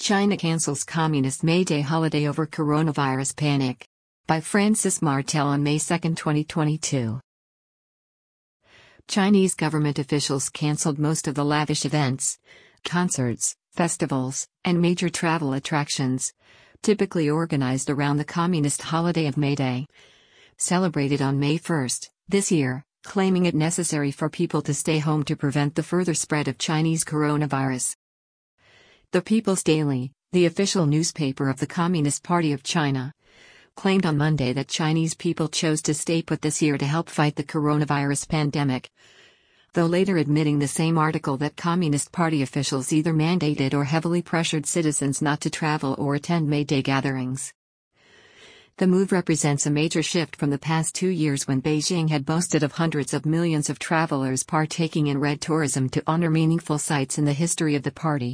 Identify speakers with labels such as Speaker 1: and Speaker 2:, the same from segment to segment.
Speaker 1: China cancels Communist May Day holiday over coronavirus panic. By Francis Martel on May 2, 2022. Chinese government officials cancelled most of the lavish events, concerts, festivals, and major travel attractions, typically organized around the communist holiday of May Day, celebrated on May 1 this year, claiming it necessary for people to stay home to prevent the further spread of Chinese coronavirus. The People's Daily, the official newspaper of the Communist Party of China, claimed on Monday that Chinese people chose to stay put this year to help fight the coronavirus pandemic, though later admitting the same article that Communist Party officials either mandated or heavily pressured citizens not to travel or attend May Day gatherings. The move represents a major shift from the past 2 years when Beijing had boasted of hundreds of millions of travelers partaking in red tourism to honor meaningful sites in the history of the party.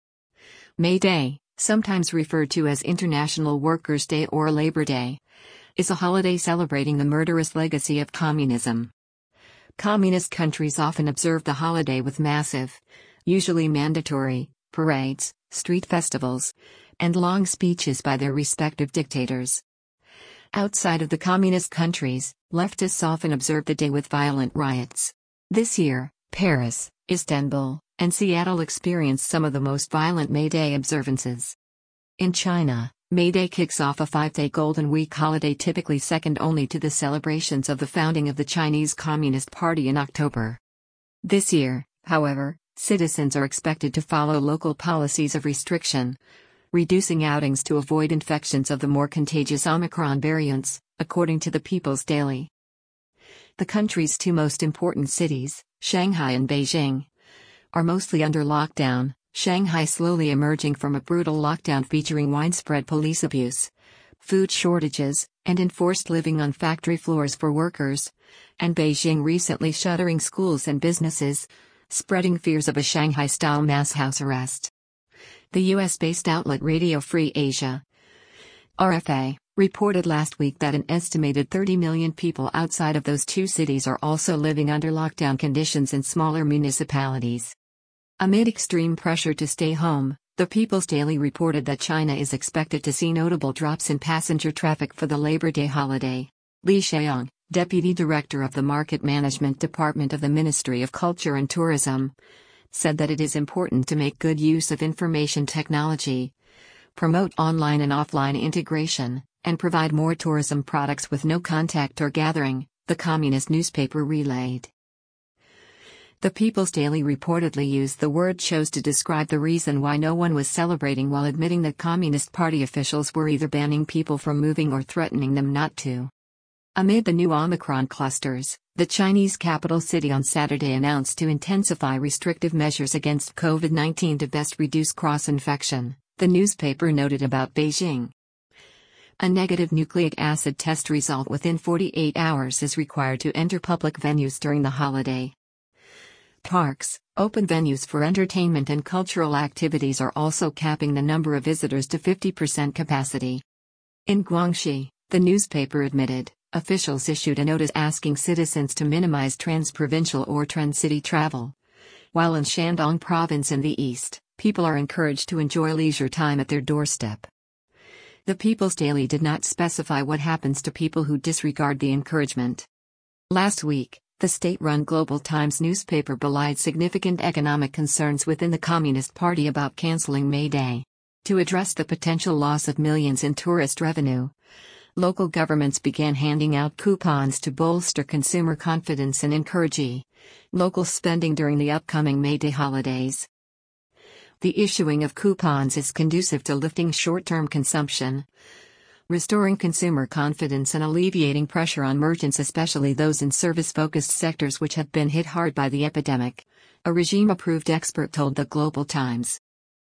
Speaker 1: May Day, sometimes referred to as International Workers' Day or Labor Day, is a holiday celebrating the murderous legacy of communism. Communist countries often observe the holiday with massive, usually mandatory, parades, street festivals, and long speeches by their respective dictators. Outside of the communist countries, leftists often observe the day with violent riots. This year, Paris, Istanbul, and Seattle experienced some of the most violent May Day observances. In China, May Day kicks off a 5-day Golden Week holiday typically second only to the celebrations of the founding of the Chinese Communist Party in October. This year, however, citizens are expected to follow local policies of restriction, reducing outings to avoid infections of the more contagious Omicron variants, according to the People's Daily. The country's two most important cities, Shanghai and Beijing, are mostly under lockdown, Shanghai slowly emerging from a brutal lockdown featuring widespread police abuse, food shortages, and enforced living on factory floors for workers, and Beijing recently shuttering schools and businesses, spreading fears of a Shanghai-style mass house arrest. The US-based outlet Radio Free Asia, RFA, reported last week that an estimated 30 million people outside of those two cities are also living under lockdown conditions in smaller municipalities. Amid extreme pressure to stay home, the People's Daily reported that China is expected to see notable drops in passenger traffic for the Labor Day holiday. Li Xiang, deputy director of the Market Management Department of the Ministry of Culture and Tourism, said that it is important to make good use of information technology, promote online and offline integration, and provide more tourism products with no contact or gathering, the communist newspaper relayed. The People's Daily reportedly used the word "chose" to describe the reason why no one was celebrating, while admitting that Communist Party officials were either banning people from moving or threatening them not to. Amid the new Omicron clusters, the Chinese capital city on Saturday announced to intensify restrictive measures against COVID-19 to best reduce cross-infection, the newspaper noted about Beijing. A negative nucleic acid test result within 48 hours is required to enter public venues during the holiday. Parks, open venues for entertainment and cultural activities are also capping the number of visitors to 50% capacity. In Guangxi, the newspaper admitted, officials issued a notice asking citizens to minimize trans-provincial or trans-city travel. While in Shandong province in the east, people are encouraged to enjoy leisure time at their doorstep. The People's Daily did not specify what happens to people who disregard the encouragement. Last week, the state-run Global Times newspaper belied significant economic concerns within the Communist Party about canceling May Day. To address the potential loss of millions in tourist revenue, local governments began handing out coupons to bolster consumer confidence and encourage local spending during the upcoming May Day holidays. The issuing of coupons is conducive to lifting short-term consumption, restoring consumer confidence and alleviating pressure on merchants, especially those in service-focused sectors which have been hit hard by the epidemic, a regime-approved expert told the Global Times.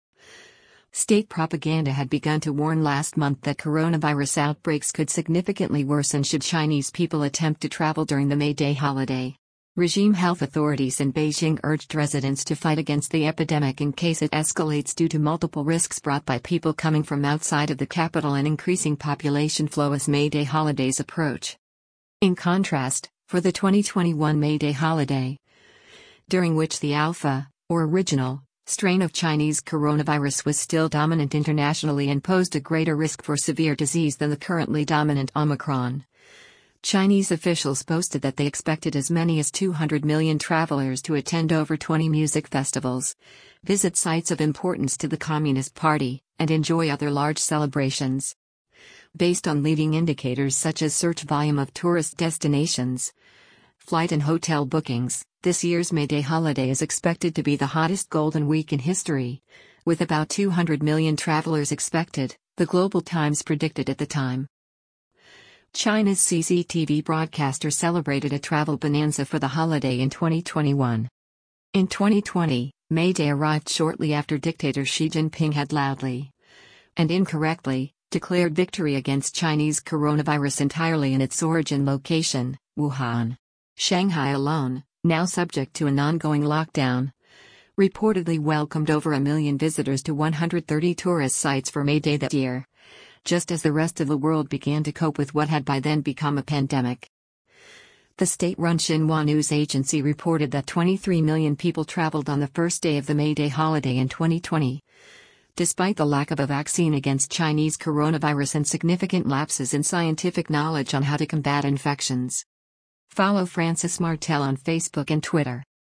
Speaker 1: State propaganda had begun to warn last month that coronavirus outbreaks could significantly worsen should Chinese people attempt to travel during the May Day holiday. Regime health authorities in Beijing urged residents to fight against the epidemic in case it escalates due to multiple risks brought by people coming from outside of the capital and increasing population flow as May Day holidays approach. In contrast, for the 2021 May Day holiday, during which the Alpha, or original, strain of Chinese coronavirus was still dominant internationally and posed a greater risk for severe disease than the currently dominant Omicron. Chinese officials boasted that they expected as many as 200 million travelers to attend over 20 music festivals, visit sites of importance to the Communist Party, and enjoy other large celebrations. Based on leading indicators such as search volume of tourist destinations, flight and hotel bookings, this year's May Day holiday is expected to be the hottest Golden Week in history, with about 200 million travelers expected, the Global Times predicted at the time. China's CCTV broadcaster celebrated a travel bonanza for the holiday in 2021. In 2020, May Day arrived shortly after dictator Xi Jinping had loudly and incorrectly declared victory against Chinese coronavirus entirely in its origin location, Wuhan. Shanghai alone, now subject to an ongoing lockdown, reportedly welcomed over 1 million visitors to 130 tourist sites for May Day that year, just as the rest of the world began to cope with what had by then become a pandemic. The state-run Xinhua news agency reported that 23 million people traveled on the first day of the May Day holiday in 2020. Despite the lack of a vaccine against Chinese coronavirus and significant lapses in scientific knowledge on how to combat infections. Follow Francis Martel on Facebook and Twitter.